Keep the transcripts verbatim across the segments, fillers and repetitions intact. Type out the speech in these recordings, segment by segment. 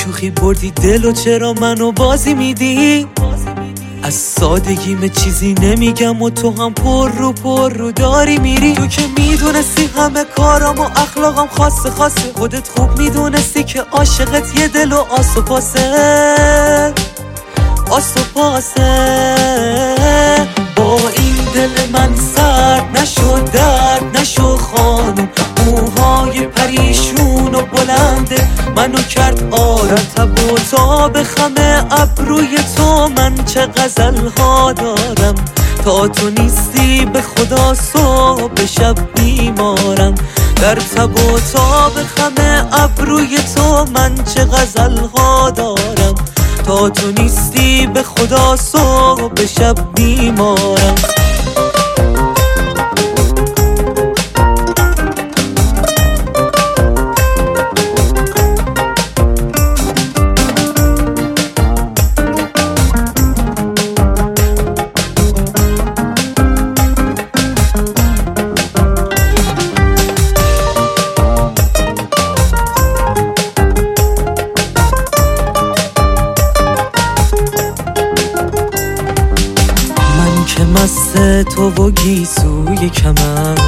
شوخی بردی دل و چرا منو بازی میدی؟ از سادگیم چیزی نمیگم و تو هم پر رو پر رو داری میری. تو که میدونستی همه کارام و اخلاقم خاصه خاصه، خودت خوب میدونستی که عاشقت یه دل و آس و پاسه آس و پاسه. با این دل من سرد نشو درد نشو خانم، موهای پریشون و بلنده منو کرد آرتب و تا به خم ابروی تو من چه غزل ها دارم. تا تو نیستی به خدا صبح شب بیمارم، در تب و تا به خم ابروی تو من چه غزل ها دارم. تا تو نیستی به خدا صبح شب بیمارم. که مست تو و گیسوی کمن،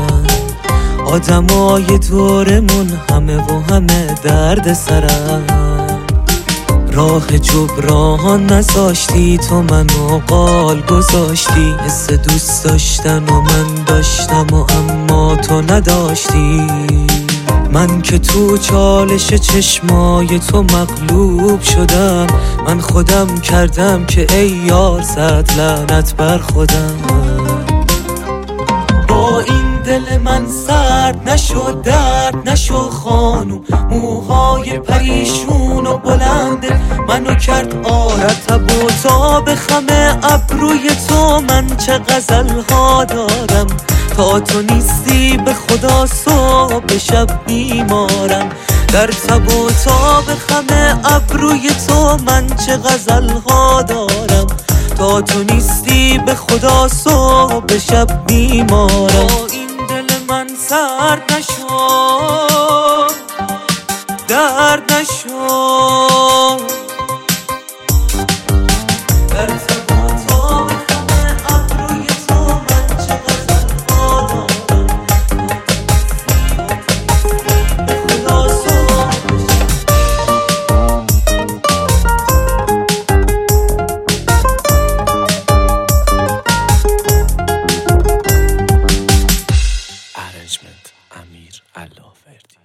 آدمای دورمون همه و همه درد سرن. راه جبران نذاشتی تو منو قال گذاشتی، حس دوست داشتن و من داشتم و اما تو نداشتی. من که تو چالش چشمای تو مغلوب شدم، من خودم کردم که ای یار صد لعنت بر خودم. با این دل من سرد نشو درد نشو خانوم، موهای پریشون و بلنده منو کرد آرتب و تا به خم ابروی تو من چه غزل ها دارم. تا تو نیستی به خدا صبح شب بیمارم، در تب و تا به خم ابروی تو من چه غزل ها دارم. تا تو نیستی به خدا صبح شب بیمارم. با این دل من سرد نشو درد نشو، در تب و تا به خم ابروی تو من چه غزل ها دارم. به خدا صبح Arrangement امیر علافردی.